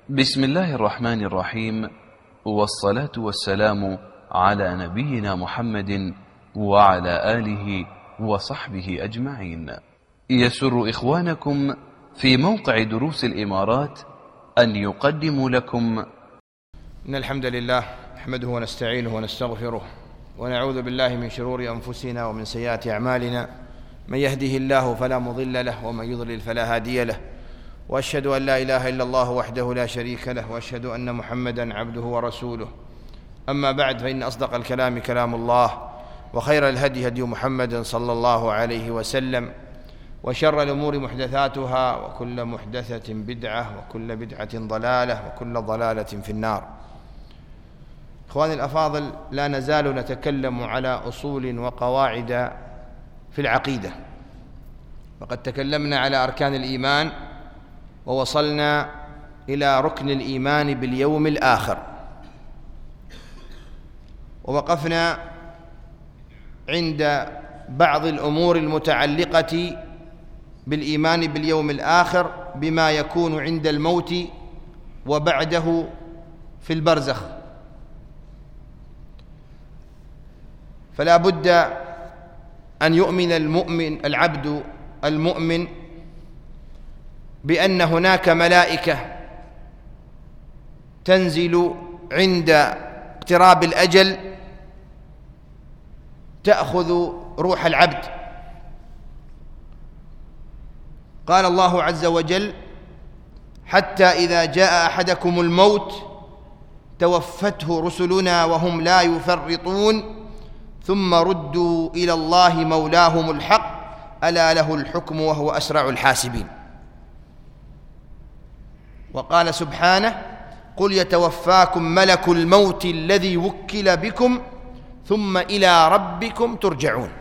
بسم الله الرحمن الرحيم، والصلاة والسلام على نبينا محمد وعلى آله وصحبه أجمعين. يسر إخوانكم في موقع دروس الإمارات أن يقدموا لكم إن الحمد لله نحمده ونستعينه ونستغفره ونعوذ بالله من شرور أنفسنا ومن سيئات أعمالنا، من يهده الله فلا مضل له ومن يضلل فلا هادي له، وأشهد أن لا إله إلا الله وحده لا شريك له، وأشهد أن محمدًا عبده ورسوله. أما بعد، فإن أصدق الكلام كلام الله، وخير الهدي هدي محمد صلى الله عليه وسلم، وشر الأمور محدثاتها، وكل محدثة بدعة، وكل بدعة ضلالة، وكل ضلالة في النار. إخواني الأفاضل، لا نزال نتكلم على أصول وقواعد في العقيدة، وقد تكلمنا على أركان الإيمان، ووصلنا إلى ركن الإيمان باليوم الآخر، ووقفنا عند بعض الأمور المتعلقة بالإيمان باليوم الآخر بما يكون عند الموت وبعده في البرزخ. فلا بد أن يؤمن العبد المؤمن بأن هناك ملائكة تنزل عند اقتراب الأجل تأخذ روح العبد. قال الله عز وجل: حتى إذا جاء أحدكم الموت توفته رسلنا وهم لا يفرطون ثم ردوا إلى الله مولاهم الحق ألا له الحكم وهو أسرع الحاسبين. وقال سبحانه: قل يتوفاكم ملك الموت الذي وكل بكم ثم إلى ربكم ترجعون.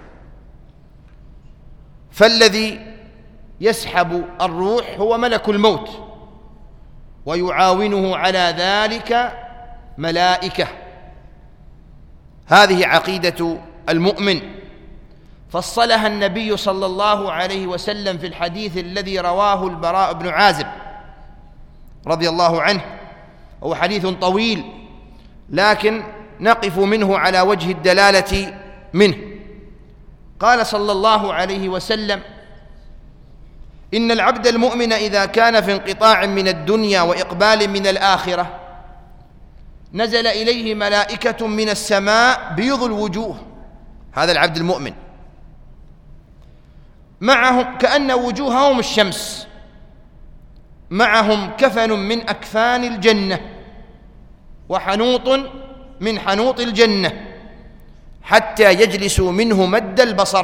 فالذي يسحب الروح هو ملك الموت، ويعاونه على ذلك ملائكة. هذه عقيدة المؤمن، فصلها النبي صلى الله عليه وسلم في الحديث الذي رواه البراء بن عازب رضي الله عنه، هو حديث طويل لكن نقف منه على وجه الدلالة منه. قال صلى الله عليه وسلم: إن العبد المؤمن إذا كان في انقطاع من الدنيا وإقبال من الآخرة نزل إليه ملائكة من السماء بيض الوجوه. هذا العبد المؤمن، معهم كأن وجوههم الشمس، معهم كفن من أكفان الجنة وحنوط من حنوط الجنة، حتى يجلسوا منه مد البصر.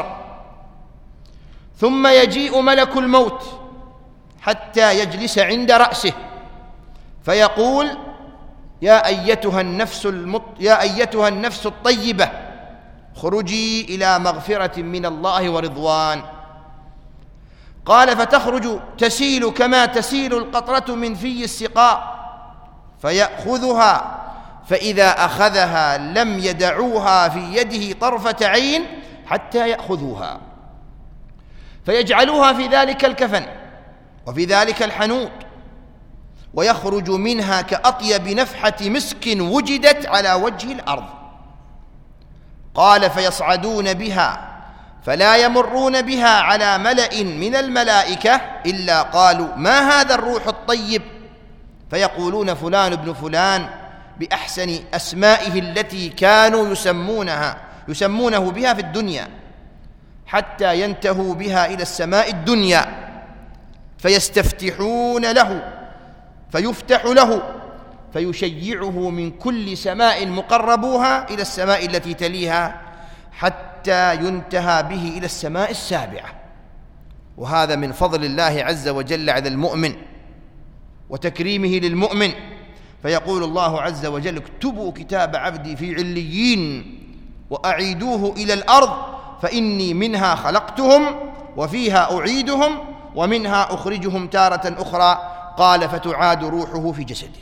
ثم يجيء ملك الموت حتى يجلس عند رأسه فيقول: يا أيتها النفس الطيبة اخرجي إلى مغفرة من الله ورضوان. قال: فتخرج تسيل كما تسيل القطرة من في السقاء، فيأخذها، فإذا أخذها لم يدعوها في يده طرفة عين حتى يأخذوها، فيجعلوها في ذلك الكفن وفي ذلك الحنوط، ويخرج منها كأطيب نفحة مسك وجدت على وجه الأرض. قال: فيصعدون بها فلا يمرون بها على ملأ من الملائكة إلا قالوا: ما هذا الروح الطيب؟ فيقولون: فلان ابن فلان، بأحسن أسمائه التي كانوا يسمونه بها في الدنيا، حتى ينتهوا بها إلى السماء الدنيا، فيستفتحون له فيفتح له، فيشيعه من كل سماء مقربوها إلى السماء التي تليها، حتى ينتهى به إلى السماء السابعة. وهذا من فضل الله عز وجل على المؤمن وتكريمه للمؤمن. فيقول الله عز وجل: اكتبوا كتاب عبدي في عليين وأعيدوه إلى الأرض فإني منها خلقتهم وفيها أعيدهم ومنها أخرجهم تارة أخرى. قال: فتعاد روحه في جسده.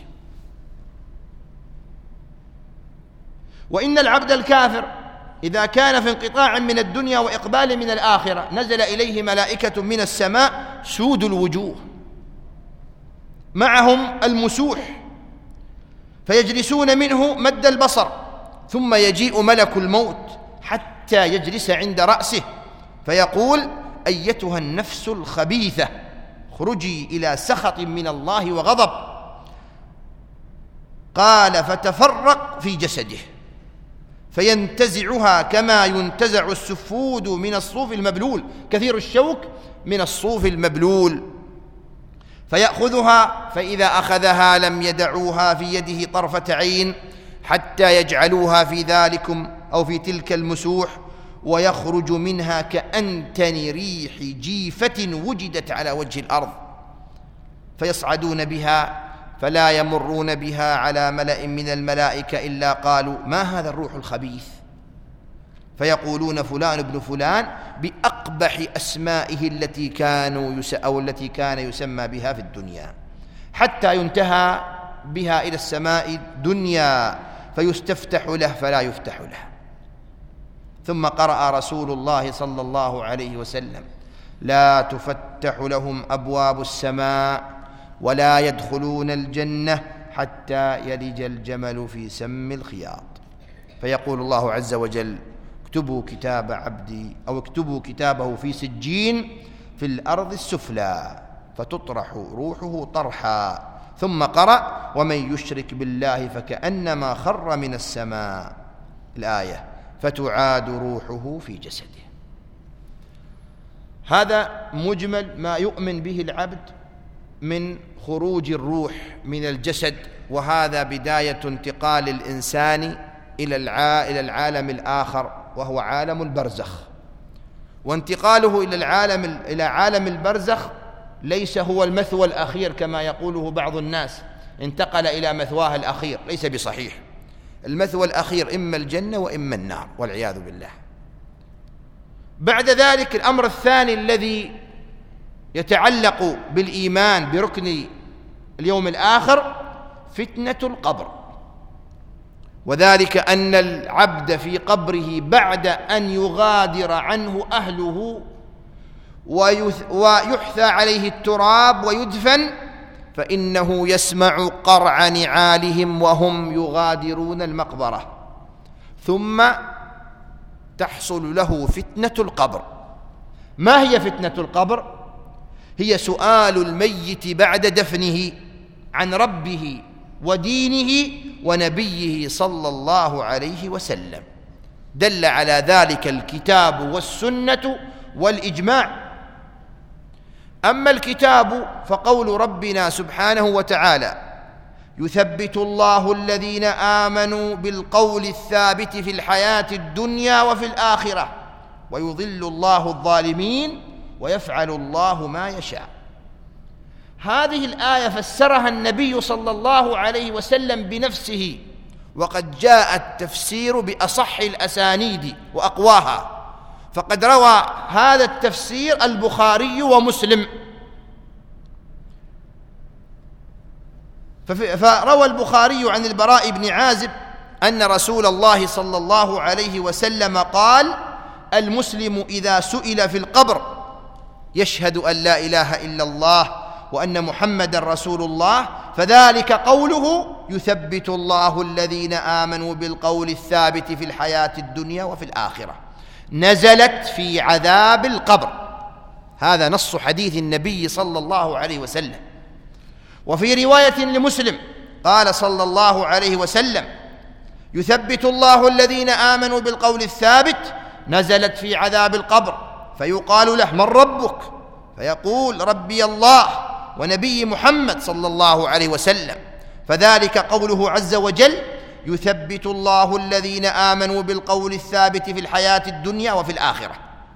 وإن العبد الكافر إذا كان في انقطاع من الدنيا وإقبال من الآخرة نزل إليه ملائكة من السماء سود الوجوه، معهم المسوح فيجلسون منه مد البصر، ثم يجيء ملك الموت حتى يجلس عند رأسه فيقول: أيتها النفس الخبيثة اخرجي إلى سخط من الله وغضب. قال: فتفرق في جسده فينتزعها كما ينتزع السفود من الصوف المبلول، كثير الشوك من الصوف المبلول، فيأخذها، فإذا أخذها لم يدعوها في يده طرفة عين حتى يجعلوها في ذلكم أو في تلك المسوح، ويخرج منها كأنتن ريح جيفة وجدت على وجه الأرض، فيصعدون بها فلا يمرون بها على ملأ من الملائكة إلا قالوا: ما هذا الروح الخبيث؟ فيقولون: فلان ابن فلان، بأقبح أسمائه التي كان يسمى بها في الدنيا، حتى ينتهى بها إلى السماء الدنيا فيستفتح له فلا يفتح له. ثم قرأ رسول الله صلى الله عليه وسلم: لا تفتح لهم أبواب السماء ولا يدخلون الجنة حتى يلج الجمل في سم الخياط. فيقول الله عز وجل: اكتبوا كتاب عبدي، أو اكتبوا كتابه في سجين في الأرض السفلى، فتطرح روحه طرحا. ثم قرأ: ومن يشرك بالله فكأنما خر من السماء، الآية، فتعاد روحه في جسده. هذا مجمل ما يؤمن به العبد من خروج الروح من الجسد، وهذا بداية انتقال الإنسان إلى العالم الآخر وهو عالم البرزخ. وانتقاله إلى عالم البرزخ ليس هو المثوى الأخير كما يقوله بعض الناس، انتقل إلى مثواه الأخير، ليس بصحيح. المثوى الأخير إما الجنة وإما النار والعياذ بالله. بعد ذلك الأمر الثاني الذي يتعلق بالإيمان بركن اليوم الآخر فتنة القبر، وذلك أن العبد في قبره بعد أن يغادر عنه أهله ويحثى عليه التراب ويدفن، فإنه يسمع قرع نعالهم وهم يغادرون المقبرة، ثم تحصل له فتنة القبر. ما هي فتنة القبر؟ هي سؤال الميت بعد دفنه عن ربه ودينه ونبيه صلى الله عليه وسلم. دل على ذلك الكتاب والسنة والإجماع. أما الكتاب فقول ربنا سبحانه وتعالى: يثبت الله الذين آمنوا بالقول الثابت في الحياة الدنيا وفي الآخرة ويضل الله الظالمين ويفعل الله ما يشاء. هذه الآية فسرها النبي صلى الله عليه وسلم بنفسه، وقد جاء التفسير بأصح الأسانيد وأقواها، فقد روى هذا التفسير البخاري ومسلم. فروى البخاري عن البراء بن عازب أن رسول الله صلى الله عليه وسلم قال: المسلم إذا سئل في القبر يشهد أن لا إله إلا الله وأن محمدا رسول الله، فذلك قوله: يثبت الله الذين آمنوا بالقول الثابت في الحياة الدنيا وفي الآخرة، نزلت في عذاب القبر. هذا نص حديث النبي صلى الله عليه وسلم. وفي رواية لمسلم قال صلى الله عليه وسلم: يثبت الله الذين آمنوا بالقول الثابت، نزلت في عذاب القبر، فيقال له: من ربك؟ فيقول: ربي الله ونبي محمد صلى الله عليه وسلم، فذلك قوله عز وجل: يثبت الله الذين آمنوا بالقول الثابت في الحياة الدنيا وفي الآخرة.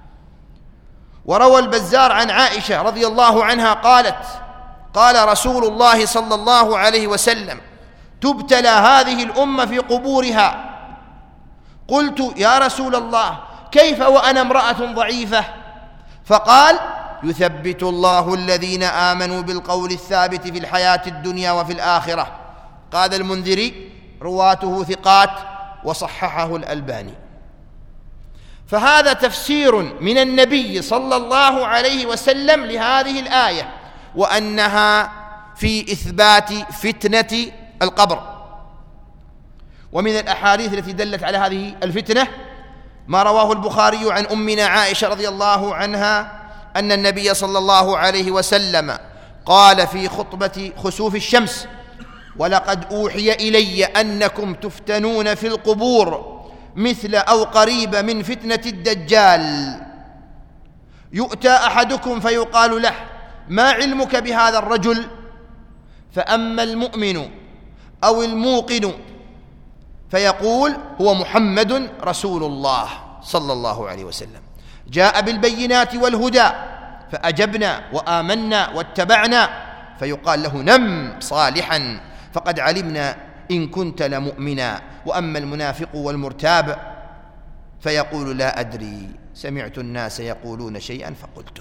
وروى البزار عن عائشة رضي الله عنها قالت: قال رسول الله صلى الله عليه وسلم: تبتلى هذه الأمة في قبورها. قلت: يا رسول الله، كيف وأنا امرأة ضعيفة؟ فقال: يثبت الله الذين آمنوا بالقول الثابت في الحياة الدنيا وفي الآخرة. قال المنذري: رواته ثقات وصححه الألباني. فهذا تفسير من النبي صلى الله عليه وسلم لهذه الآية، وأنها في إثبات فتنة القبر. ومن الأحاديث التي دلت على هذه الفتنة ما رواه البخاري عن أمنا عائشة رضي الله عنها أن النبي صلى الله عليه وسلم قال في خطبة خسوف الشمس: ولقد أوحي إلي أنكم تفتنون في القبور مثل أو قريب من فتنة الدجال، يؤتى أحدكم فيقال له: ما علمك بهذا الرجل؟ فأما المؤمن أو الموقن فيقول: هو محمد رسول الله صلى الله عليه وسلم، جاء بالبينات والهدى فأجبنا وآمنا واتبعنا، فيقال له: نم صالحا فقد علمنا إن كنت لمؤمنا. وأما المنافق والمرتاب فيقول: لا أدري، سمعت الناس يقولون شيئا فقلته.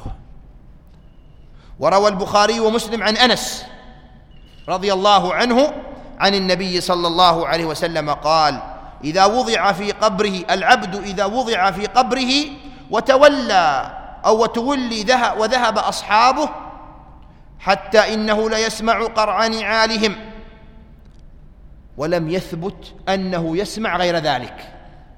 وروى البخاري ومسلم عن أنس رضي الله عنه عن النبي صلى الله عليه وسلم قال: إذا وضع في قبره العبد إذا وضع في قبره وتولى وذهب أصحابه حتى إنه ليسمع قرع نعالهم، ولم يثبت أنه يسمع غير ذلك.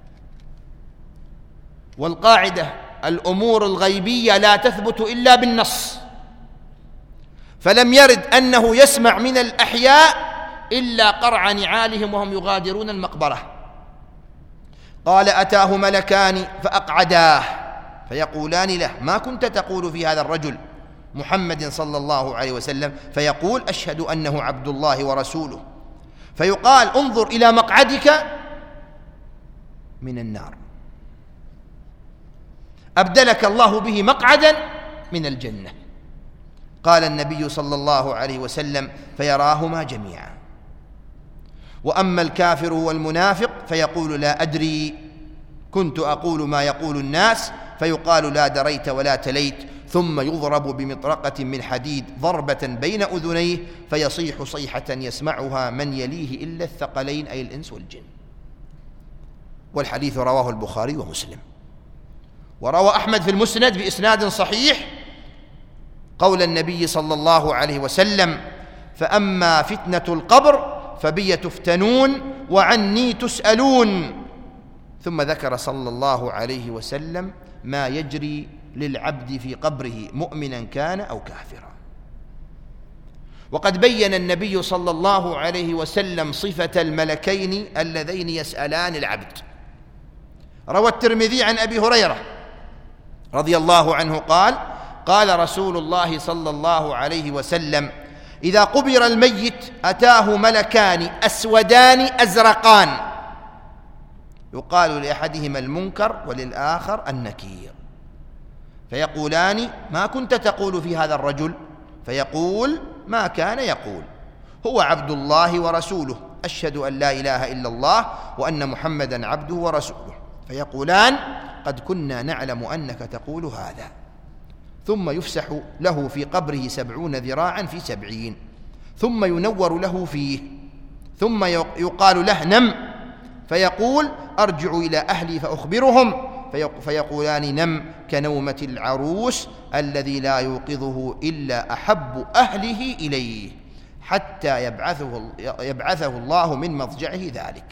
والقاعدة: الأمور الغيبية لا تثبت إلا بالنص، فلم يرد أنه يسمع من الأحياء إلا قرع نعالهم وهم يغادرون المقبرة. قال: أتاه ملكان فأقعداه فيقولان له: ما كنت تقول في هذا الرجل محمد صلى الله عليه وسلم؟ فيقول: أشهد أنه عبد الله ورسوله. فيقال: انظر إلى مقعدك من النار، أبدلك الله به مقعدا من الجنة. قال النبي صلى الله عليه وسلم: فيراهما جميعا. وأما الكافر والمنافق فيقول: لا أدري، كنت أقول ما يقول الناس. فيقال: لا دريت ولا تليت. ثم يضرب بمطرقة من حديد ضربة بين أذنيه فيصيح صيحة يسمعها من يليه إلا الثقلين أي الإنس والجن. والحديث رواه البخاري ومسلم. وروى أحمد في المسند بإسناد صحيح قول النبي صلى الله عليه وسلم: فأما فتنة القبر فبي تفتنون وعني تسألون. ثم ذكر صلى الله عليه وسلم ما يجري للعبد في قبره مؤمنا كان أو كافرا. وقد بين النبي صلى الله عليه وسلم صفة الملكين اللذين يسألان العبد. روى الترمذي عن أبي هريرة رضي الله عنه قال: قال رسول الله صلى الله عليه وسلم: إذا قبر الميت أتاه ملكان أسودان أزرقان، يقال لأحدهما المنكر وللآخر النكير، فيقولان: ما كنت تقول في هذا الرجل؟ فيقول: ما كان يقول، هو عبد الله ورسوله، أشهد أن لا إله إلا الله وأن محمدا عبده ورسوله. فيقولان: قد كنا نعلم أنك تقول هذا. ثم يفسح له في قبره 70 ذراعا في 70، ثم ينور له فيه، ثم يقال له: نم. فيقول: أرجع إلى أهلي فأخبرهم. فيقولان: نم كنومة العروس الذي لا يوقظه إلا أحب أهله إليه حتى يبعثه الله من مضجعه ذلك.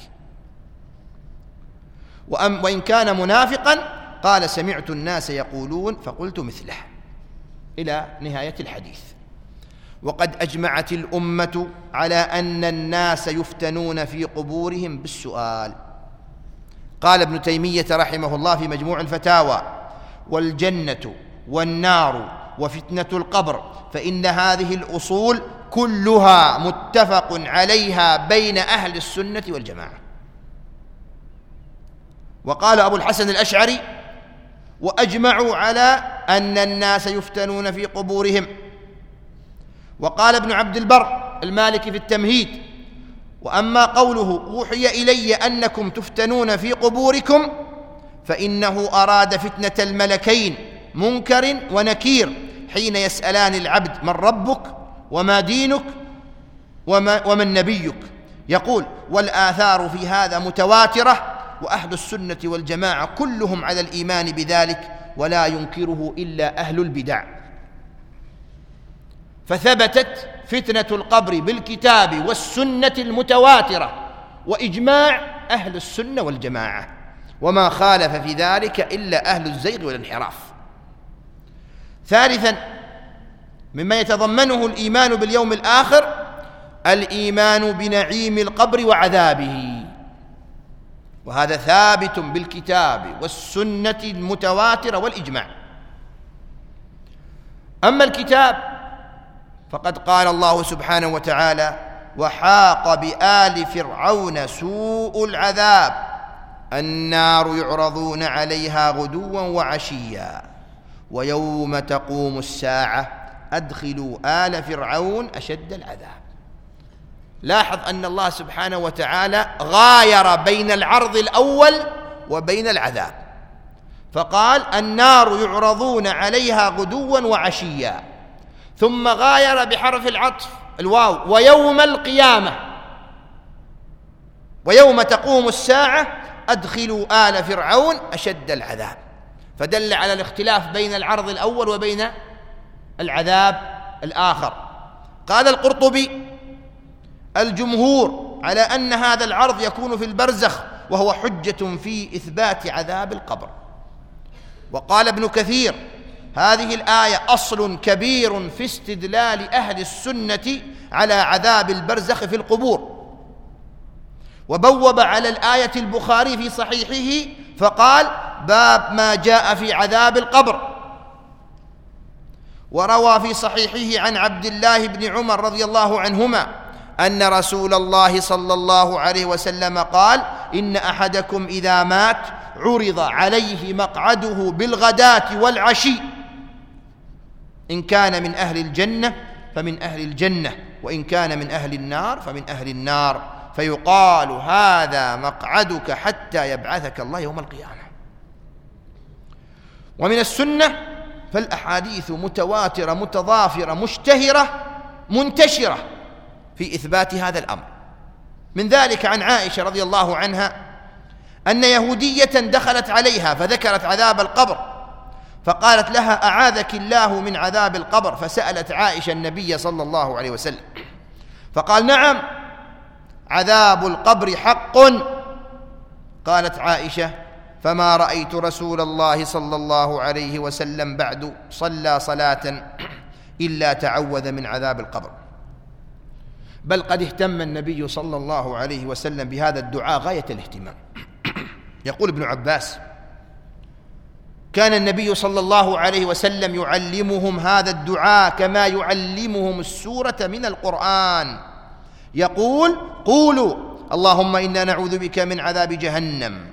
وإن كان منافقا قال: سمعت الناس يقولون فقلت مثله، إلى نهاية الحديث. وقد أجمعت الأمة على أن الناس يفتنون في قبورهم بالسؤال. قال ابن تيمية رحمه الله في مجموع الفتاوى: والجنة والنار وفتنة القبر فإن هذه الأصول كلها متفق عليها بين أهل السنة والجماعة. وقال أبو الحسن الأشعري: وأجمعوا على أن الناس يفتنون في قبورهم. وقال ابن عبد البر المالكي في التمهيد: وأما قوله أوحي إلي أنكم تفتنون في قبوركم فإنه أراد فتنة الملكين منكر ونكير حين يسألان العبد: من ربك وما دينك ومن نبيك؟ يقول: والآثار في هذا متواترة، وأهل السنة والجماعة كلهم على الإيمان بذلك، ولا ينكره إلا أهل البدع. فثبتت فتنة القبر بالكتاب والسنة المتواترة وإجماع أهل السنة والجماعة، وما خالف في ذلك إلا أهل الزيغ والانحراف. ثالثا، مما يتضمنه الإيمان باليوم الآخر الإيمان بنعيم القبر وعذابه، وهذا ثابت بالكتاب والسنة المتواترة والإجماع. أما الكتاب فقد قال الله سبحانه وتعالى: وحاق بآل فرعون سوء العذاب النار يعرضون عليها غدوا وعشيا ويوم تقوم الساعة أدخلوا آل فرعون أشد العذاب. لاحظ أن الله سبحانه وتعالى غاير بين العرض الأول وبين العذاب، فقال: النار يعرضون عليها غدوا وعشيا، ثم غاير بحرف العطف الواو: ويوم القيامة، ويوم تقوم الساعة أدخلوا آل فرعون أشد العذاب، فدل على الاختلاف بين العرض الأول وبين العذاب الآخر. قال القرطبي: الجمهور على أن هذا العرض يكون في البرزخ، وهو حجة في إثبات عذاب القبر. وقال ابن كثير: هذه الآية أصل كبير في استدلال أهل السنة على عذاب البرزخ في القبور. وبوب على الآية البخاري في صحيحه فقال: باب ما جاء في عذاب القبر. وروى في صحيحه عن عبد الله بن عمر رضي الله عنهما أن رسول الله صلى الله عليه وسلم قال: إن أحدكم إذا مات عرض عليه مقعده بالغداة والعشي، إن كان من أهل الجنة فمن أهل الجنة، وإن كان من أهل النار فمن أهل النار، فيقال: هذا مقعدك حتى يبعثك الله يوم القيامة. ومن السنة فالأحاديث متواترة متضافرة مشتهرة منتشرة في إثبات هذا الأمر. من ذلك عن عائشة رضي الله عنها أن يهودية دخلت عليها فذكرت عذاب القبر، فقالت لها: أعاذك الله من عذاب القبر. فسألت عائشة النبي صلى الله عليه وسلم فقال: نعم، عذاب القبر حق. قالت عائشة: فما رأيت رسول الله صلى الله عليه وسلم بعد صلى صلاة إلا تعوذ من عذاب القبر، بل قد اهتم النبي صلى الله عليه وسلم بهذا الدعاء غاية الاهتمام. يقول ابن عباس: كان النبي صلى الله عليه وسلم يعلمهم هذا الدعاء كما يعلمهم السورة من القرآن، يقول: قولوا اللهم إنا نعوذ بك من عذاب جهنم،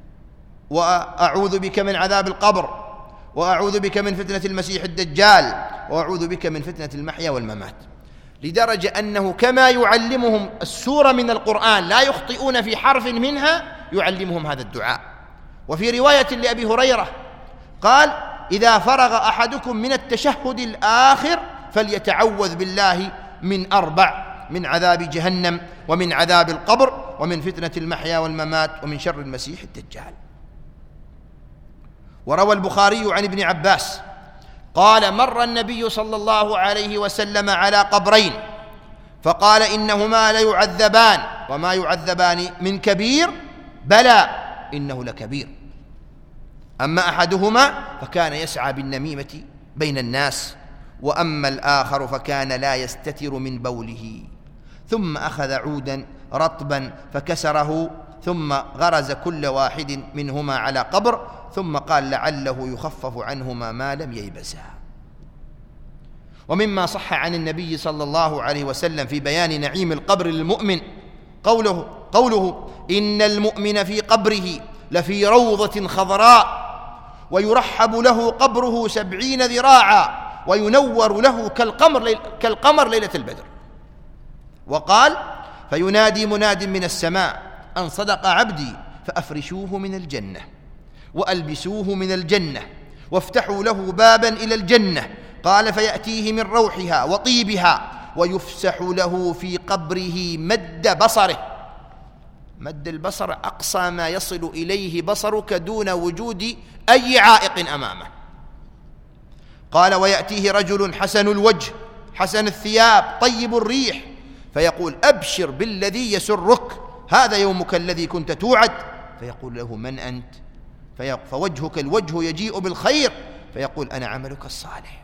وأعوذ بك من عذاب القبر، وأعوذ بك من فتنة المسيح الدجال، وأعوذ بك من فتنة المحيا والممات، لدرجة أنه كما يعلمهم السورة من القرآن لا يخطئون في حرف منها يعلمهم هذا الدعاء. وفي رواية لأبي هريرة قال: إذا فرغ أحدكم من التشهد الآخر فليتعوذ بالله من 4: من عذاب جهنم، ومن عذاب القبر، ومن فتنة المحيا والممات، ومن شر المسيح الدجال. وروى البخاري عن ابن عباس قال: مر النبي صلى الله عليه وسلم على قبرين فقال: إنهما ليعذبان، وما يعذبان من كبير، بلى إنه لكبير. أما أحدهما فكان يسعى بالنميمة بين الناس، وأما الآخر فكان لا يستتر من بوله، ثم أخذ عودا رطبا فكسره، ثم غرز كل واحد منهما على قبر، ثم قال: لعله يخفف عنهما ما لم ييبسا. ومما صح عن النبي صلى الله عليه وسلم في بيان نعيم القبر للمؤمن قوله: إن المؤمن في قبره لفي روضة خضراء، ويرحب له قبره 70 ذراعا، وينور له كالقمر ليلة البدر. وقال: فينادي مناد من السماء أن صدق عبدي فأفرشوه من الجنة، وألبسوه من الجنة، وافتحوا له بابا إلى الجنة. قال: فيأتيه من روحها وطيبها، ويفسح له في قبره مد بصره. مد البصر أقصى ما يصل إليه بصرك دون وجود أي عائق أمامه. قال: ويأتيه رجل حسن الوجه حسن الثياب طيب الريح، فيقول أبشر بالذي يسرك، هذا يومك الذي كنت توعد. فيقول له من أنت؟ فوجهك الوجه يجيء بالخير، فيقول أنا عملك الصالح.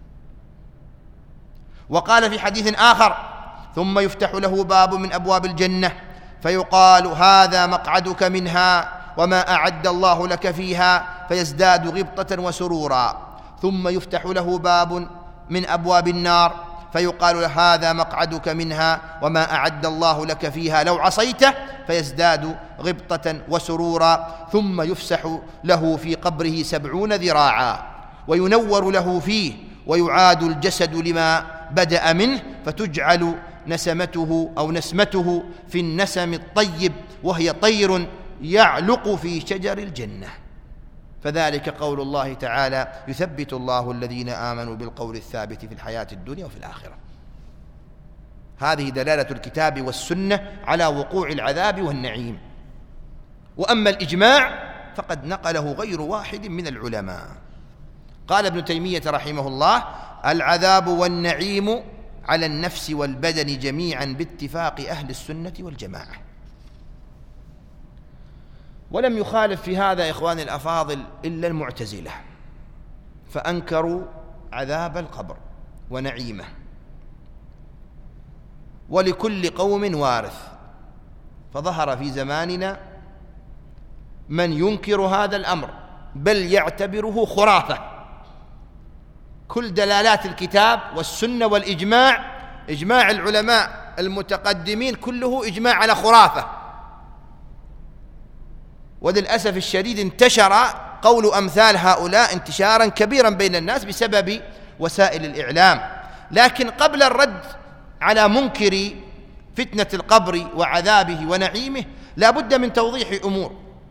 وقال في حديث آخر ثم يفتح له باب من أبواب الجنة فيقال هذا مقعدك منها وما أعد الله لك فيها، فيزداد غبطة وسرورا. ثم يفتح له باب من أبواب النار فيقال له هذا مقعدك منها وما أعد الله لك فيها لو عصيته، فيزداد غبطة وسرورا. ثم يفسح له في قبره 70 ذراعا وينور له فيه، ويعاد الجسد لما بدأ منه، فتجعل نسمته في النسم الطيب، وهي طير يعلق في شجر الجنة. فذلك قول الله تعالى يثبت الله الذين آمنوا بالقول الثابت في الحياة الدنيا وفي الآخرة. هذه دلالة الكتاب والسنة على وقوع العذاب والنعيم. وأما الإجماع فقد نقله غير واحد من العلماء. قال ابن تيمية رحمه الله العذاب والنعيم على النفس والبدن جميعا باتفاق أهل السنة والجماعة. ولم يخالف في هذا إخواني الأفاضل إلا المعتزلة، فأنكروا عذاب القبر ونعيمه. ولكل قوم وارث، فظهر في زماننا من ينكر هذا الأمر بل يعتبره خرافة. كل دلالات الكتاب والسنة والإجماع، إجماع العلماء المتقدمين كله إجماع على خرافة. وللأسف الشديد انتشر قول أمثال هؤلاء انتشارا كبيرا بين الناس بسبب وسائل الإعلام. لكن قبل الرد على منكر فتنة القبر وعذابه ونعيمه لا بد من توضيح أمور.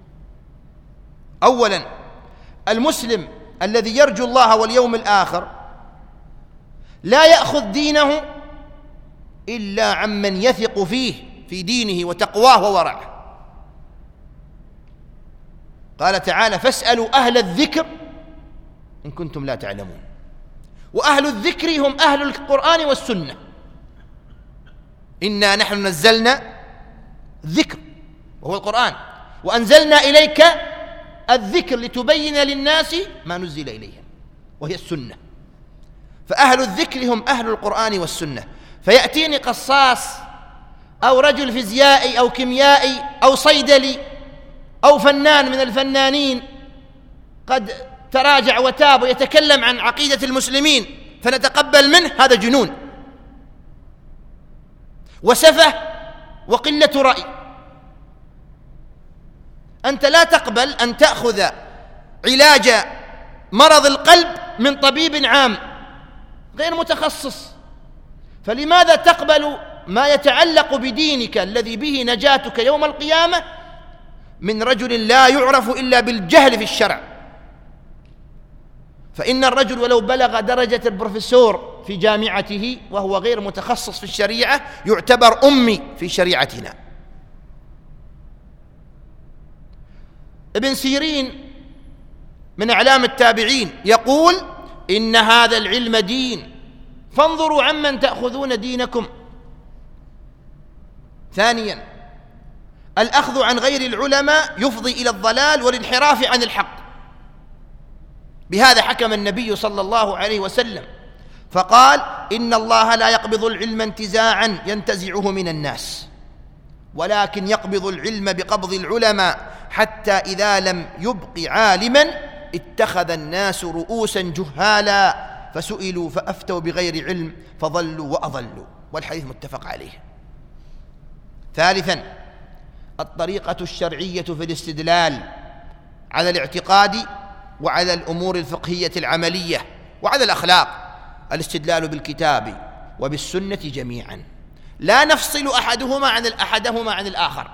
أولا، المسلم الذي يرجو الله واليوم الآخر لا يأخذ دينه إلا عمن يثق فيه في دينه وتقواه وورعه. قال تعالى فاسألوا أهل الذكر إن كنتم لا تعلمون. وأهل الذكر هم أهل القرآن والسنة. إنا نحن نزلنا الذكر وهو القرآن وأنزلنا إليك الذكر لتبين للناس ما نزل إليهم وهي السنة. فأهل الذكر هم أهل القرآن والسنة. فيأتيني قصاص أو رجل فيزيائي أو كيميائي أو صيدلي أو فنان من الفنانين قد تراجع وتاب ويتكلم عن عقيدة المسلمين فنتقبل منه، هذا جنون وسفه وقلة رأي. أنت لا تقبل أن تأخذ علاج مرض القلب من طبيب عام غير متخصص. فلماذا تقبل ما يتعلق بدينك الذي به نجاتك يوم القيامة من رجل لا يعرف إلا بالجهل في الشرع؟ فإن الرجل ولو بلغ درجة البروفيسور في جامعته وهو غير متخصص في الشريعة يعتبر أمي في شريعتنا. ابن سيرين من أعلام التابعين يقول إن هذا العلم دين فانظروا عمن تأخذون دينكم. ثانيا، الأخذ عن غير العلماء يفضي إلى الضلال والانحراف عن الحق. بهذا حكم النبي صلى الله عليه وسلم فقال إن الله لا يقبض العلم انتزاعا ينتزعه من الناس، ولكن يقبض العلم بقبض العلماء حتى إذا لم يبق عالما اتخذ الناس رؤوسا جهالا فسئلوا فأفتوا بغير علم فضلوا وأضلوا. والحديث متفق عليه. ثالثا، الطريقة الشرعية في الاستدلال على الاعتقاد وعلى الأمور الفقهية العملية وعلى الأخلاق الاستدلال بالكتاب وبالسنة جميعا، لا نفصل أحدهما عن الآخر،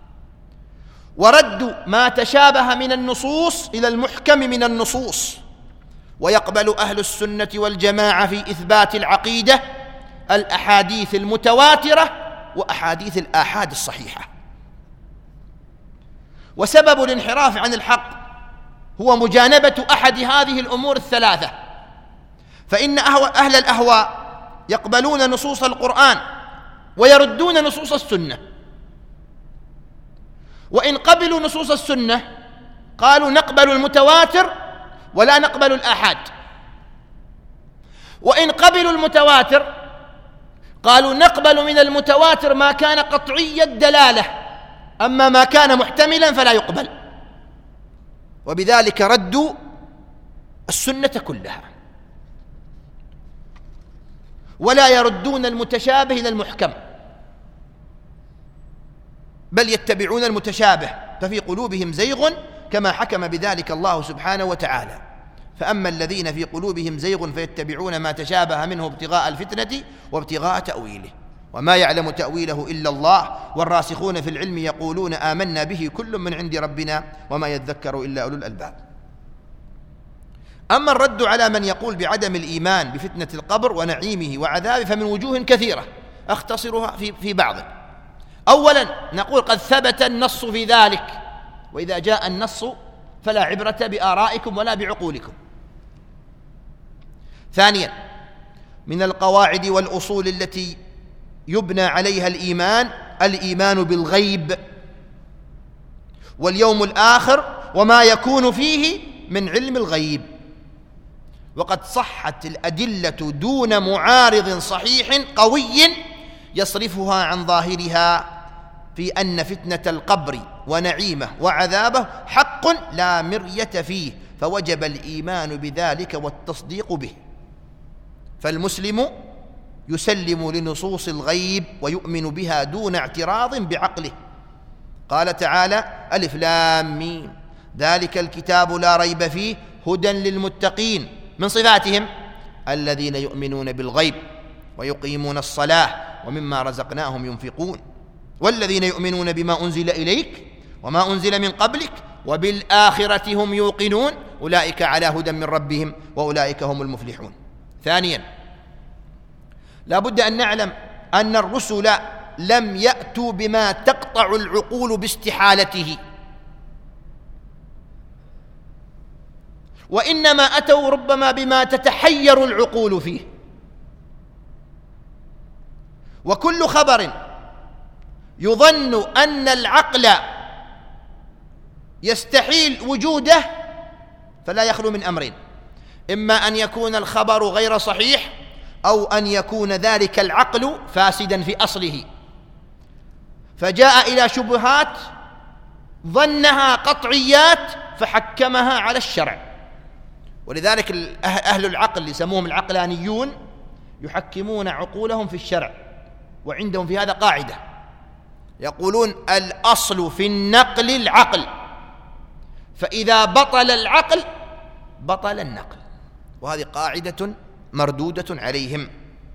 ورد ما تشابه من النصوص إلى المحكم من النصوص. ويقبل أهل السنة والجماعة في إثبات العقيدة الأحاديث المتواترة وأحاديث الآحاد الصحيحة. وسبب الانحراف عن الحق هو مجانبة أحد هذه الأمور الثلاثة. فإن أهل الأهواء يقبلون نصوص القرآن ويردون نصوص السنة، وإن قبلوا نصوص السنة قالوا نقبل المتواتر ولا نقبل الآحاد، وإن قبلوا المتواتر قالوا نقبل من المتواتر ما كان قطعي الدلالة، أما ما كان محتملا فلا يقبل، وبذلك ردوا السنة كلها، ولا يردون المتشابه إلى المحكم، بل يتبعون المتشابه، ففي قلوبهم زيغ كما حكم بذلك الله سبحانه وتعالى. فأما الذين في قلوبهم زيغ فيتبعون ما تشابه منه ابتغاء الفتنة وابتغاء تأويله، وما يعلم تأويله إلا الله، والراسخون في العلم يقولون آمنا به كل من عند ربنا وما يذكر إلا أولو الألباب. أما الرد على من يقول بعدم الإيمان بفتنة القبر ونعيمه وعذابه فمن وجوه كثيرة أختصرها في بعض. أولا نقول قد ثبت النص في ذلك، وإذا جاء النص فلا عبرة بآرائكم ولا بعقولكم. ثانيا من القواعد والأصول التي يبنى عليها الإيمان بالغيب واليوم الآخر وما يكون فيه من علم الغيب، وقد صحت الأدلة دون معارض صحيح قوي يصرفها عن ظاهرها في أن فتنة القبر ونعيمه وعذابه حق لا مرية فيه، فوجب الإيمان بذلك والتصديق به. فالمسلم يسلم لنصوص الغيب ويؤمن بها دون اعتراض بعقله. قال تعالى: ألف لام ميم ذلك الكتاب لا ريب فيه هدى للمتقين. من صفاتهم الذين يؤمنون بالغيب ويقيمون الصلاة ومما رزقناهم ينفقون، والذين يؤمنون بما أنزل إليك وما أنزل من قبلك وبالآخرة هم يوقنون أولئك على هدى من ربهم وأولئك هم المفلحون. ثانيا لا بد أن نعلم أن الرسل لم يأتوا بما تقطع العقول باستحالته، وإنما أتوا ربما بما تتحير العقول فيه. وكل خبر يظن أن العقل يستحيل وجوده فلا يخلو من أمرين: إما أن يكون الخبر غير صحيح، أو أن يكون ذلك العقل فاسدا في أصله، فجاء إلى شبهات ظنها قطعيات فحكمها على الشرع. ولذلك أهل العقل يسموهم العقلانيون يحكمون عقولهم في الشرع، وعندهم في هذا قاعدة يقولون: الأصل في النقل العقل، فإذا بطل العقل بطل النقل، وهذه قاعدة مردودة عليهم.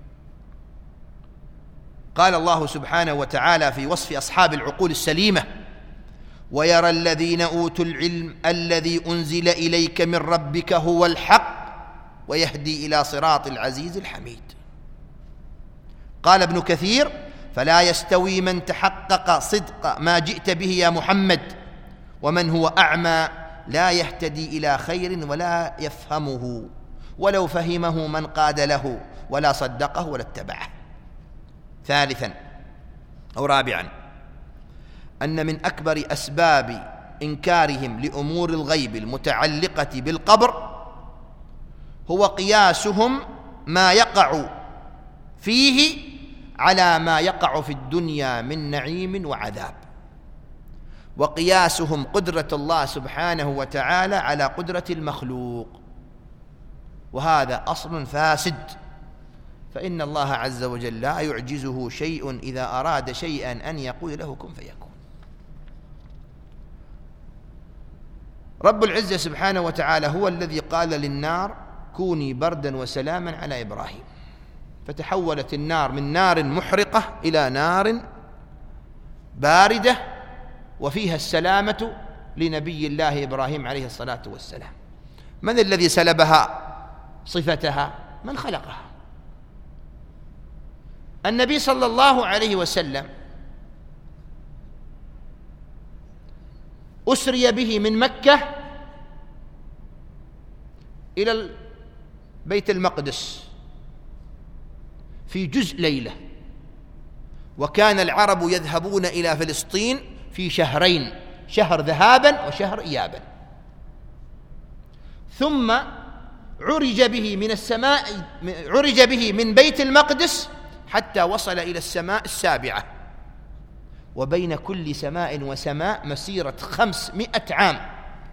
قال الله سبحانه وتعالى في وصف أصحاب العقول السليمة: ويرى الذين أوتوا العلم الذي أنزل إليك من ربك هو الحق ويهدي إلى صراط العزيز الحميد. قال ابن كثير: فلا يستوي من تحقق صدق ما جئت به يا محمد ومن هو أعمى لا يهتدي إلى خير ولا يفهمه ولو فهمه من قاد له ولا صدقه ولا اتبعه. ثالثا أو رابعا أن من أكبر أسباب إنكارهم لأمور الغيب المتعلقة بالقبر هو قياسهم ما يقع فيه على ما يقع في الدنيا من نعيم وعذاب، وقياسهم قدرة الله سبحانه وتعالى على قدرة المخلوق، وهذا أصل فاسد، فإن الله عز وجل لا يعجزه شيء إذا أراد شيئا أن يقول له كن فيكون. رب العزة سبحانه وتعالى هو الذي قال للنار: كوني بردا وسلاما على إبراهيم، فتحولت النار من نار محرقة إلى نار باردة وفيها السلامة لنبي الله إبراهيم عليه الصلاة والسلام. من الذي سلبها صفتها؟ من خلقها. النبي صلى الله عليه وسلم أسري به من مكة إلى بيت المقدس في جزء ليلة، وكان العرب يذهبون إلى فلسطين في شهرين، شهر ذهابا وشهر إيابا، ثم عرج به من السماء، عرج به من بيت المقدس حتى وصل إلى السماء السابعة، وبين كل سماء وسماء مسيرة 500 عام،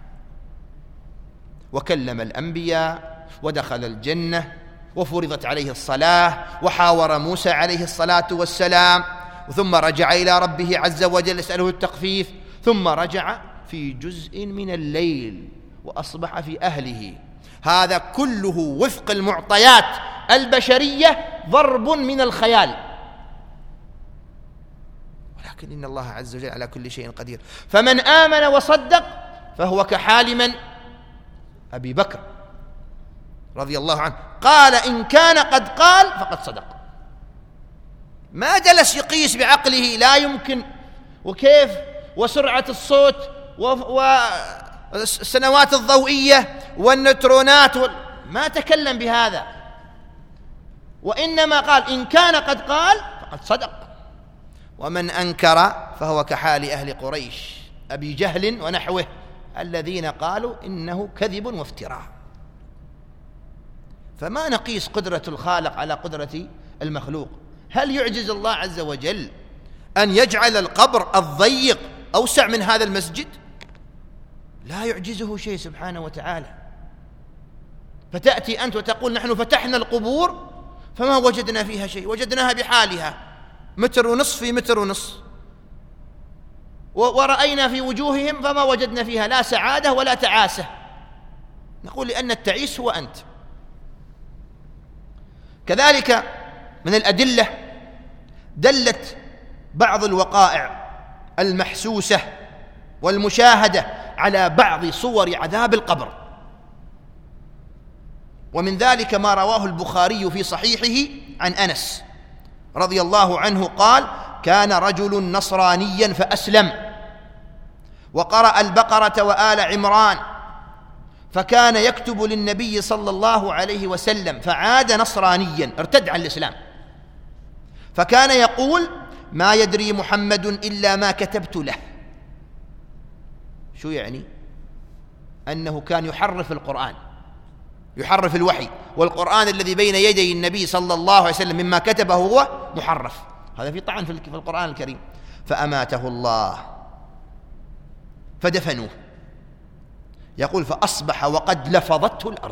وكلم الأنبياء ودخل الجنة وفرضت عليه الصلاة وحاور موسى عليه الصلاة والسلام، ثم رجع إلى ربه عز وجل يسأله التخفيف، ثم رجع في جزء من الليل وأصبح في أهله. هذا كله وفق المعطيات البشرية ضرب من الخيال، ولكن إن الله عز وجل على كل شيء قدير. فمن آمن وصدق فهو كحال من؟ أبي بكر رضي الله عنه، قال إن كان قد قال فقد صدق، ما جلس يقيس بعقله لا يمكن وكيف وسرعة الصوت والسنوات الضوئية والنيوترونات ما تكلم بهذا، وإنما قال إن كان قد قال فقد صدق. ومن أنكر فهو كحال أهل قريش أبي جهل ونحوه الذين قالوا إنه كذب وافتراء. فما نقيس قدرة الخالق على قدرة المخلوق. هل يعجز الله عز وجل أن يجعل القبر الضيق أوسع من هذا المسجد؟ لا يعجزه شيء سبحانه وتعالى. فتأتي أنت وتقول نحن فتحنا القبور فما وجدنا فيها شيء، وجدناها بحالها 1.5 متر في 1.5 متر، ورأينا في وجوههم فما وجدنا فيها لا سعادة ولا تعاسة. نقول لأن التعيس هو أنت. كذلك من الأدلة دلت بعض الوقائع المحسوسة والمشاهدة على بعض صور عذاب القبر، ومن ذلك ما رواه البخاري في صحيحه عن أنس رضي الله عنه قال: كان رجل نصرانيا فأسلم وقرأ البقرة وآل عمران، فكان يكتب للنبي صلى الله عليه وسلم، فعاد نصرانيا ارتد عن الإسلام، فكان يقول: ما يدري محمد إلا ما كتبت له. شو يعني؟ أنه كان يحرف القرآن، يحرف الوحي، والقرآن الذي بين يدي النبي صلى الله عليه وسلم مما كتبه هو محرف. هذا في طعن في القرآن الكريم. فأماته الله فدفنوه. يقول: فأصبح وقد لفظته الأرض،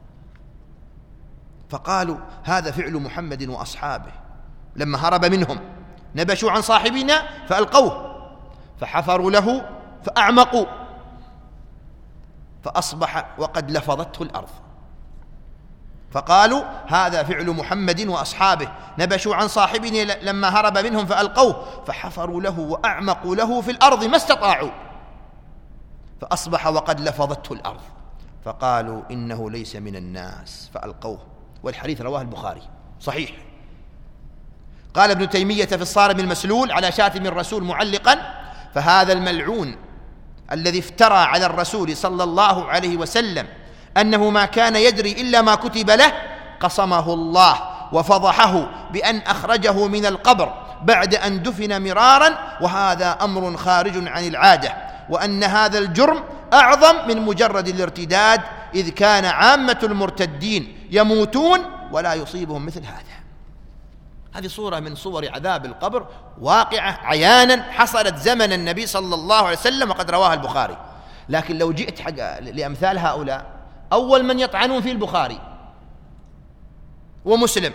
فقالوا: هذا فعل محمد وأصحابه لما هرب منهم، نبشوا عن صاحبنا فألقوه، فحفروا له فأعمقوا، فأصبح وقد لفظته الأرض. فقالوا: هذا فعل محمد وأصحابه نبشوا عن صاحبنا لما هرب منهم فألقوه، فحفروا له وأعمقوا له في الأرض ما استطاعوا، فأصبح وقد لفظته الأرض. فقالوا: إنه ليس من الناس فألقوه. والحديث رواه البخاري صحيح. قال ابن تيمية في الصارم المسلول على شاتم الرسول معلقا: فهذا الملعون الذي افترى على الرسول صلى الله عليه وسلم أنه ما كان يدري إلا ما كتب له، قصمه الله وفضحه بأن أخرجه من القبر بعد أن دفن مرارا، وهذا أمر خارج عن العادة، وأن هذا الجرم أعظم من مجرد الارتداد، إذ كان عامة المرتدين يموتون ولا يصيبهم مثل هذا. هذه صورة من صور عذاب القبر واقعة عيانا حصلت زمن النبي صلى الله عليه وسلم، وقد رواها البخاري. لكن لو جئت لأمثال هؤلاء، أول من يطعنون في البخاري ومسلم،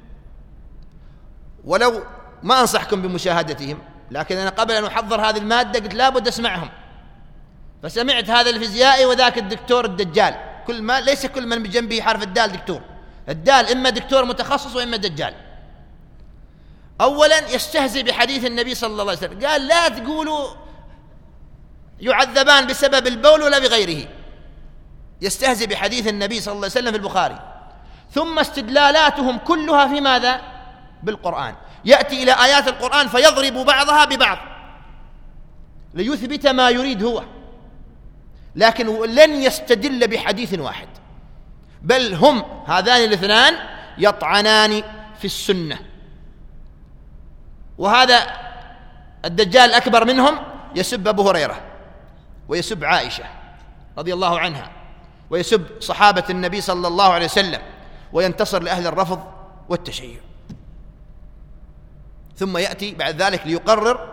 ولو ما أنصحكم بمشاهدتهم، لكن أنا قبل أن أحضر هذه المادة قلت لابد أسمعهم، فسمعت هذا الفيزيائي وذاك الدكتور الدجال. ليس كل من بجنبه حرف الدال دكتور. الدال إما دكتور متخصص وإما دجال. أولا يستهزئ بحديث النبي صلى الله عليه وسلم، قال: لا تقولوا يعذبان بسبب البول ولا بغيره. يستهزئ بحديث النبي صلى الله عليه وسلم في البخاري. ثم استدلالاتهم كلها في ماذا؟ بالقرآن. يأتي إلى آيات القرآن فيضرب بعضها ببعض ليثبت ما يريد هو، لكن لن يستدل بحديث واحد، بل هم هذان الاثنان يطعنان في السنة. وهذا الدجال الأكبر منهم يسب أبو هريرة ويسب عائشة رضي الله عنها ويسب صحابة النبي صلى الله عليه وسلم وينتصر لأهل الرفض والتشيع، ثم يأتي بعد ذلك ليقرر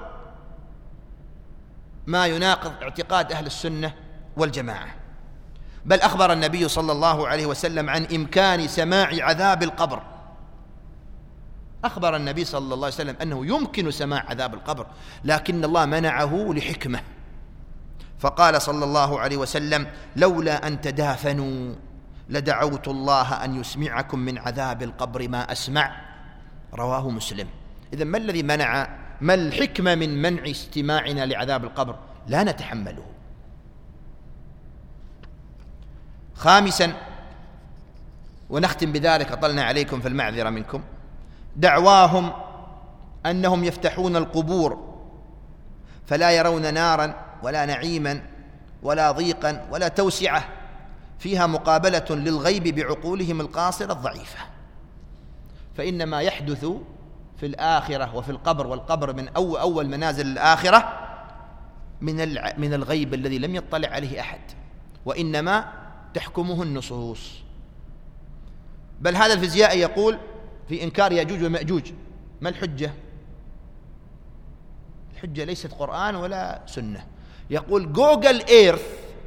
ما يناقض اعتقاد أهل السنة والجماعة. بل أخبر النبي صلى الله عليه وسلم عن إمكان سماع عذاب القبر. أخبر النبي صلى الله عليه وسلم أنه يمكن سماع عذاب القبر، لكن الله منعه لحكمة، فقال صلى الله عليه وسلم: لولا أن تدافنوا لدعوت الله أن يسمعكم من عذاب القبر ما أسمع. رواه مسلم. إذن ما الحكمة من منع استماعنا لعذاب القبر؟ لا نتحمله. خامسا، ونختم بذلك، أطلنا عليكم في المعذرة منكم، دعواهم أنهم يفتحون القبور فلا يرون نارا ولا نعيما ولا ضيقا ولا توسعة فيها مقابلة للغيب بعقولهم القاصرة الضعيفة، فإن ما يحدث في الآخرة وفي القبر، والقبر من أول منازل الآخرة، من الغيب الذي لم يطلع عليه أحد، وإنما تحكمه النصوص. بل هذا الفيزيائي يقول في إنكار يأجوج ومأجوج: ما الحجة؟ الحجة ليست قرآن ولا سنة. يقول: جوجل إيرث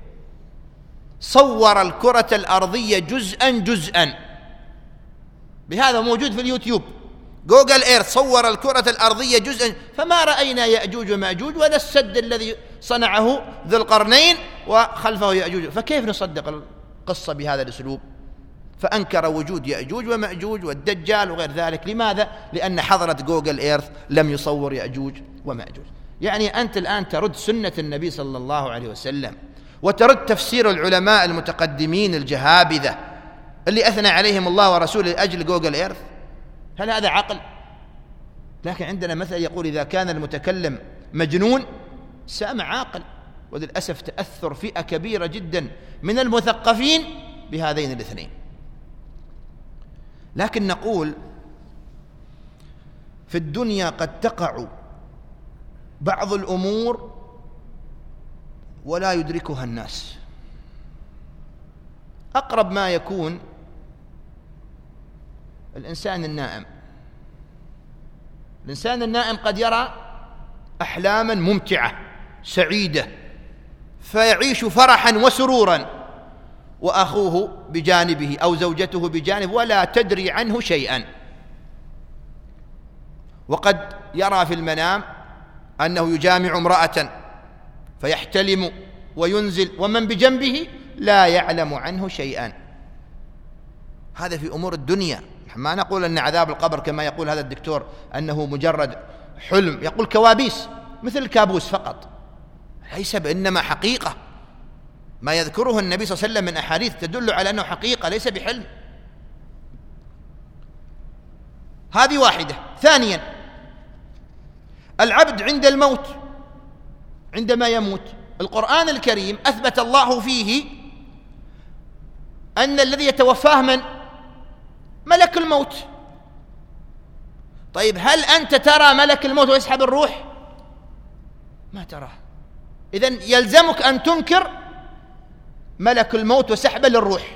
صور الكرة الأرضية جزءا، بهذا موجود في اليوتيوب. جوجل إيرث صور الكرة الأرضية جزءا، فما رأينا يأجوج ومأجوج ولا السد الذي صنعه ذو القرنين وخلفه يأجوج، فكيف نصدق القصة بهذا الأسلوب؟ فأنكر وجود يأجوج ومأجوج والدجال وغير ذلك. لماذا؟ لأن حضرة جوجل إيرث لم يصور يأجوج ومأجوج. يعني أنت الآن ترد سنة النبي صلى الله عليه وسلم، وترد تفسير العلماء المتقدمين الجهابذة اللي أثنى عليهم الله ورسوله لأجل جوجل إيرث. هل هذا عقل؟ لكن عندنا مثل يقول: إذا كان المتكلم مجنون سامع عاقل. وللأسف تأثر فئة كبيرة جدا من المثقفين بهذين الاثنين. لكن نقول: في الدنيا قد تقع بعض الأمور ولا يدركها الناس. أقرب ما يكون الإنسان النائم. الإنسان النائم قد يرى أحلاما ممتعة سعيدة، فيعيش فرحا وسرورا، وأخوه بجانبه أو زوجته بجانبه ولا تدري عنه شيئا. وقد يرى في المنام أنه يجامع امرأة فيحتلم وينزل، ومن بجنبه لا يعلم عنه شيئا. هذا في أمور الدنيا. ما نقول أن عذاب القبر كما يقول هذا الدكتور أنه مجرد حلم، يقول كوابيس مثل الكابوس فقط، ليس بإنما حقيقة. ما يذكره النبي صلى الله عليه وسلم من أحاديث تدل على أنه حقيقة ليس بحلم. هذه واحدة. ثانيا، العبد عند الموت، عندما يموت، القرآن الكريم أثبت الله فيه أن الذي يتوفاه من؟ ملك الموت. طيب، هل أنت ترى ملك الموت ويسحب الروح؟ ما تراه. إذن يلزمك أن تنكر ملك الموت وسحب للروح.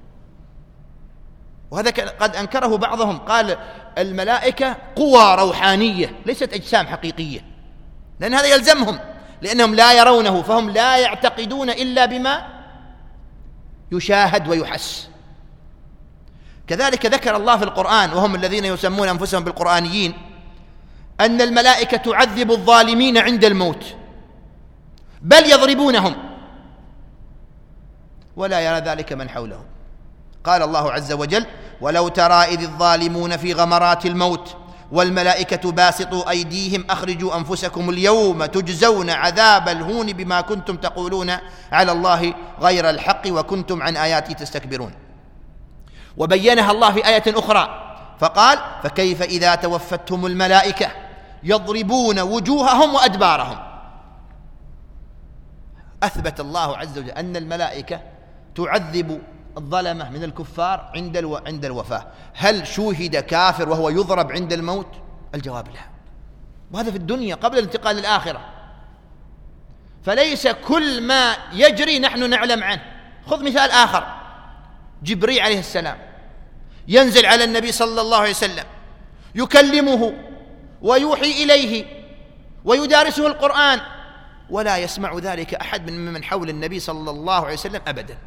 وهذا قد أنكره بعضهم، قال الملائكة قوى روحانية ليست أجسام حقيقية، لأن هذا يلزمهم، لأنهم لا يرونه، فهم لا يعتقدون إلا بما يشاهد ويحس. كذلك ذكر الله في القرآن، وهم الذين يسمون أنفسهم بالقرآنيين، أن الملائكة تعذب الظالمين عند الموت، بل يضربونهم ولا يرى ذلك من حولهم. قال الله عز وجل: ولو ترى إذ الظالمون في غمرات الموت والملائكة باسطوا أيديهم أخرجوا أنفسكم اليوم تجزون عذاب الهون بما كنتم تقولون على الله غير الحق وكنتم عن آياته تستكبرون. وبينها الله في آية أخرى فقال: فكيف إذا توفتهم الملائكة يضربون وجوههم وأدبارهم. أثبت الله عز وجل أن الملائكة تعذب الظلمة من الكفار عند الوفاة. هل شوهد كافر وهو يضرب عند الموت؟ الجواب لا، وهذا في الدنيا قبل الانتقال للآخرة. فليس كل ما يجري نحن نعلم عنه. خذ مثال آخر، جبريل عليه السلام ينزل على النبي صلى الله عليه وسلم يكلمه ويوحي إليه ويدارسه القرآن، ولا يسمع ذلك أحد من حول النبي صلى الله عليه وسلم أبدا.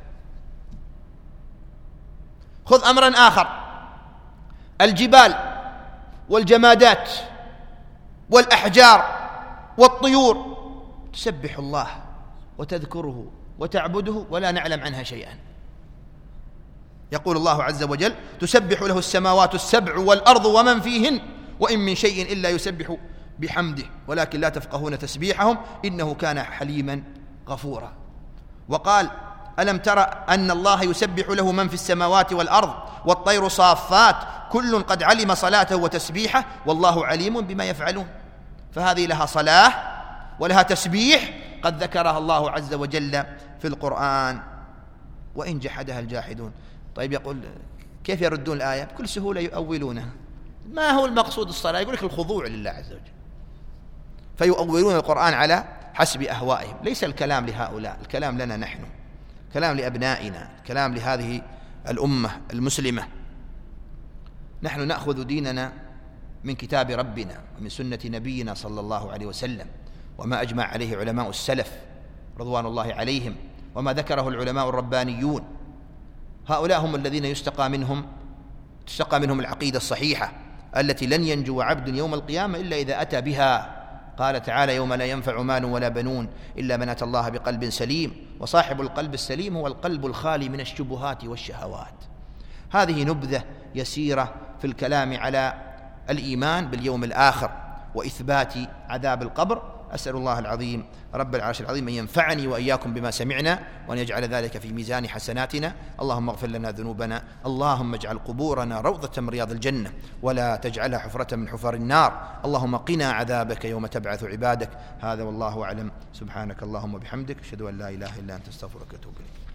خذ أمرا آخر، الجبال والجمادات والأحجار والطيور تسبح الله وتذكره وتعبده ولا نعلم عنها شيئا. يقول الله عز وجل: تسبح له السماوات السبع والأرض ومن فيهن وإن من شيء إلا يسبح بحمده ولكن لا تفقهون تسبيحهم إنه كان حليما غفورا. وقال: ألم تر أن الله يسبح له من في السماوات والأرض والطير صافات كل قد علم صلاته وتسبيحه والله عليم بما يفعلون. فهذه لها صلاة ولها تسبيح قد ذكرها الله عز وجل في القرآن. وإن جحدها الجاحدون. طيب، يقول كيف يردون الآية؟ بكل سهولة يؤولونها. ما هو المقصود الصلاة؟ يقول لك الخضوع لله عز وجل، فيؤولون القرآن على حسب أهوائهم. ليس الكلام لهؤلاء، الكلام لنا نحن، كلام لأبنائنا، كلام لهذه الأمة المسلمة. نحن نأخذ ديننا من كتاب ربنا ومن سنة نبينا صلى الله عليه وسلم، وما أجمع عليه علماء السلف رضوان الله عليهم، وما ذكره العلماء الربانيون. هؤلاء هم الذين تستقى منهم العقيدة الصحيحة التي لن ينجو عبد يوم القيامة إلا إذا أتى بها. قال تعالى: يوم لا ينفع مال ولا بنون إلا من أتى الله بقلب سليم. وصاحب القلب السليم هو القلب الخالي من الشبهات والشهوات. هذه نبذة يسيرة في الكلام على الإيمان باليوم الآخر وإثبات عذاب القبر. أسأل الله العظيم رب العرش العظيم أن ينفعني وإياكم بما سمعنا، وأن يجعل ذلك في ميزان حسناتنا. اللهم اغفر لنا ذنوبنا، اللهم اجعل قبورنا روضة من رياض الجنة ولا تجعلها حفرة من حفر النار. اللهم قنا عذابك يوم تبعث عبادك. هذا والله أعلم. سبحانك اللهم وبحمدك، أشهد أن لا إله إلا أنت، أستغفرك وأتوب إليك.